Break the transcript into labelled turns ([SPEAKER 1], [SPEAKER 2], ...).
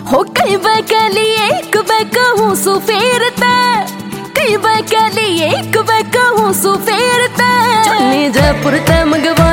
[SPEAKER 1] हो कई बार के लिए एक बार कहूँ सु फेरता, कई बार के लिए एक बार कहूँ सु फेरता। जयपुर ते मंगवा